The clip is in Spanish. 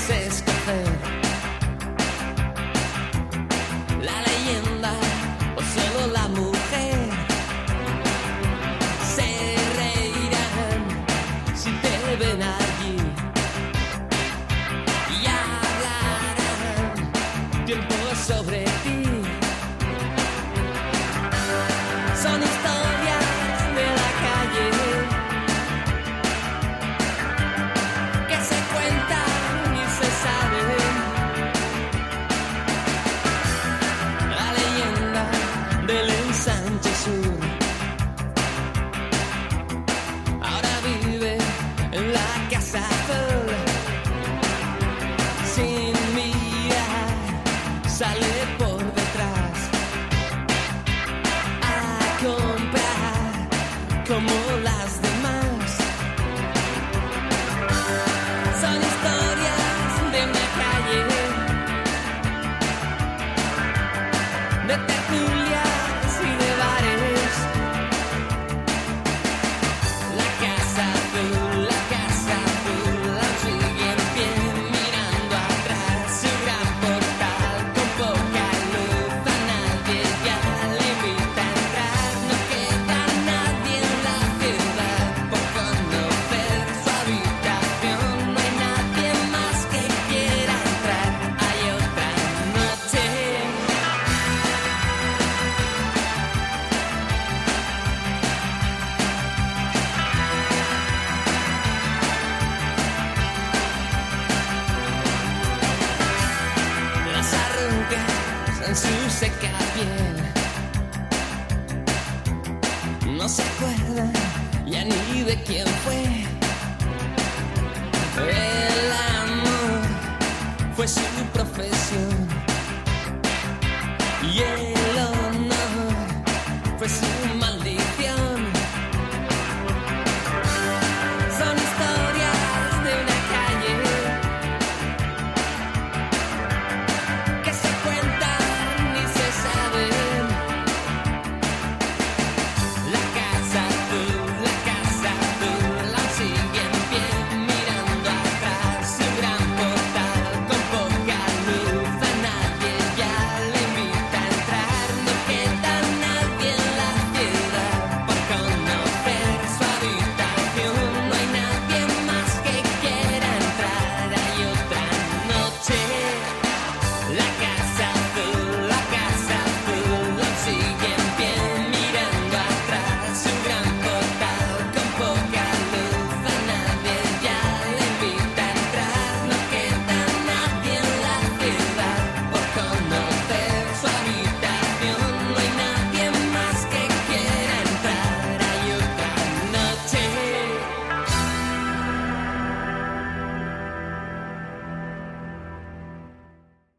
escoger la leyenda o solo la mujer. Se reirán si te ven allí y hablarán tiempo sobre ti. Son historias de la calle que se cuentan y se saben. La leyenda del ensanche sur ahora vive en la casa azul. Sin mirar sale por detrás a comprar como las demás. Son historias de una calle, de tertulias y de bares. La casa azul la sigue en pie mirando atrás. Su gran portal con poca luz a nadie ya le invita a entrar. No queda nadie en la ciudad por conocer su habitación. No hay nadie más que quiera entrar. Hay otra noche. Las arrugas en su seca piel no se acuerdan ya ni de quién fue. El amor fue su profesión.